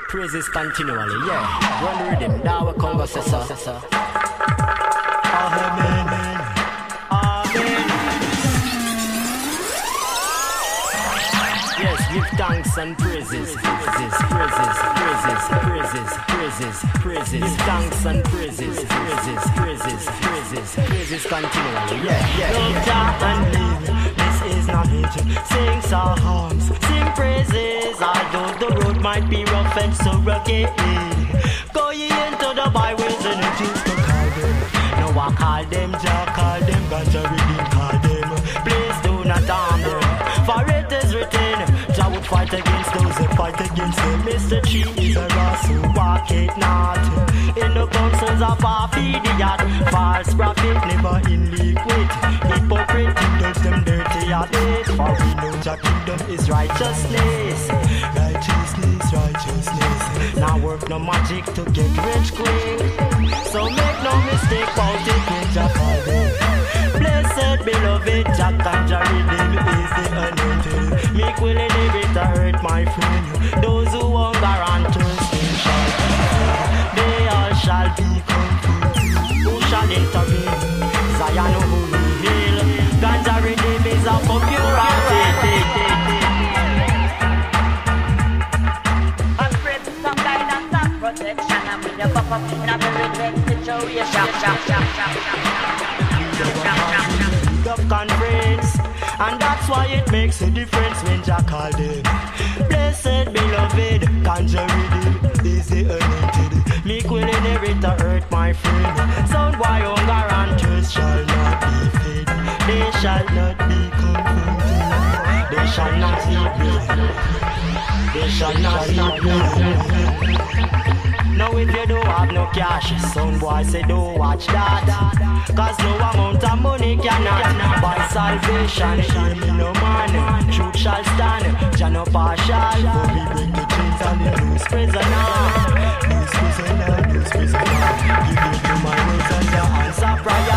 Praises continually, yeah. Run the rhythm, that will come, sir. Amen. Yes, give thanks and praises. Give thanks and praises. Praises continually, yeah. Love Jah and live. This is not it. Sing songs, sing praises. Although the road might be rough and so rugged, go ye into the byways and it is to call them. No, I call them Jah, call them Ganja, redeem, call them. Please do not harm them, for it is written, Jah would fight against those who fight against him. Mr. Chief is a Ross who walk it not in the councils of our idiot. False prophet never in league with hypocrite, does them dirty at it. For we know Jah kingdom is righteousness. Now work no magic to get rich quick, so make no mistake about it when Jah call them. Blessed beloved, Jah Ganja redeem is the anointed. Meek will inherit the earth, my friend. Those who hunger and thirsty shall be filled. They all shall be comforted. Who shall intervene? Zion who will heal. Ganja redeem is a popular protection and when you pop up in a very bad situation. Of conference, and that's why it makes a difference when Jah call them. Blessed beloved, Ganja redeem is the anointed. Meek will inherit the earth, my friend. Sound boy, hunger and thirst shall not be fed. They shall not be comforted. They shall not eat bread. They shall not eat bread. Now if you don't have no cash, son boy say don't watch that. Cause no amount of money cannot buy salvation. Hear me no man, truth shall stand. Jah no partial, for we break the chains and the loose prisoner. Loose prisoner. Give it to my words and your answer prayer.